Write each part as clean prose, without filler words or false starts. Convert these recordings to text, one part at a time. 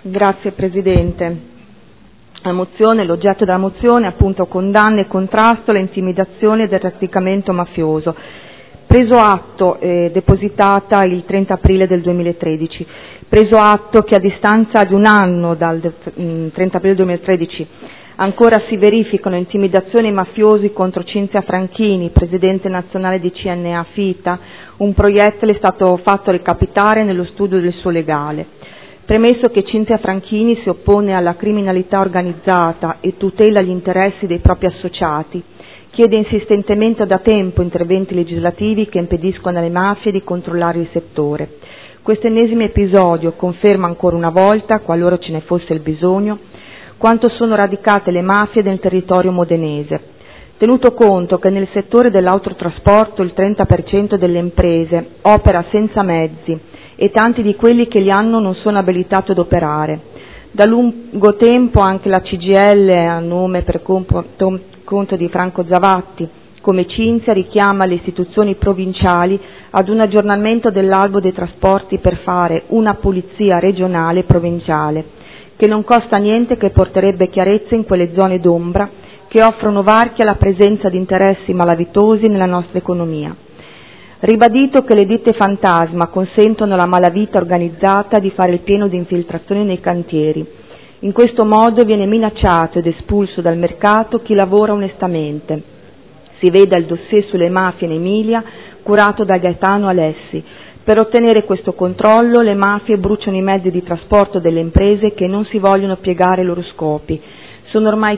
Grazie Presidente. L'oggetto della mozione è appunto condanna e contrasto alla intimidazione del trafficamento mafioso, preso atto, depositata il 30 aprile del 2013, preso atto che a distanza di un anno dal 30 aprile 2013 ancora si verificano intimidazioni mafiosi contro Cinzia Franchini, presidente nazionale di CNA Fita. Un proiettile è stato fatto recapitare nello studio del suo legale. Premesso che Cinzia Franchini si oppone alla criminalità organizzata e tutela gli interessi dei propri associati, chiede insistentemente da tempo interventi legislativi che impediscono alle mafie di controllare il settore. Questo ennesimo episodio conferma ancora una volta, qualora ce ne fosse il bisogno, quanto sono radicate le mafie nel territorio modenese. Tenuto conto che nel settore dell'autotrasporto il 30% delle imprese opera senza mezzi e tanti di quelli che li hanno non sono abilitati ad operare. Da lungo tempo anche la CGIL, a nome per conto di Franco Zavatti, come Cinzia, richiama le istituzioni provinciali ad un aggiornamento dell'albo dei trasporti per fare una polizia regionale e provinciale, che non costa niente, che porterebbe chiarezza in quelle zone d'ombra che offrono varchi alla presenza di interessi malavitosi nella nostra economia. Ribadito che le ditte fantasma consentono alla malavita organizzata di fare il pieno di infiltrazioni nei cantieri. In questo modo viene minacciato ed espulso dal mercato chi lavora onestamente. Si veda il dossier sulle mafie in Emilia, curato da Gaetano Alessi. Per ottenere questo controllo le mafie bruciano i mezzi di trasporto delle imprese che non si vogliono piegare ai loro scopi. Sono ormai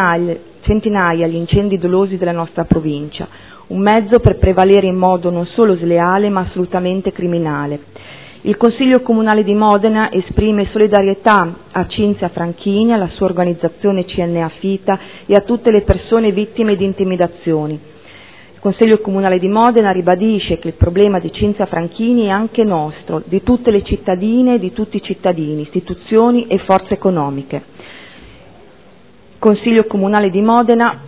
centinaia gli incendi dolosi della nostra provincia, un mezzo per prevalere in modo non solo sleale ma assolutamente criminale. Il Consiglio Comunale di Modena esprime solidarietà a Cinzia Franchini, alla sua organizzazione CNA Fita e a tutte le persone vittime di intimidazioni. Il Consiglio Comunale di Modena ribadisce che il problema di Cinzia Franchini è anche nostro, di tutte le cittadine e di tutti i cittadini, istituzioni e forze economiche. Il Consiglio Comunale di Modena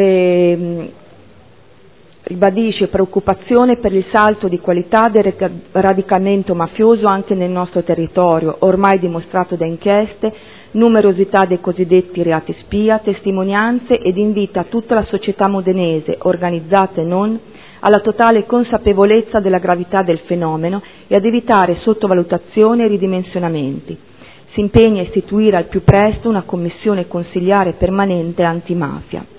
ribadisce preoccupazione per il salto di qualità del radicamento mafioso anche nel nostro territorio, ormai dimostrato da inchieste, numerosità dei cosiddetti reati spia, testimonianze, ed invita tutta la società modenese, organizzata e non, alla totale consapevolezza della gravità del fenomeno e ad evitare sottovalutazioni e ridimensionamenti. Si impegna a istituire al più presto una commissione consiliare permanente antimafia.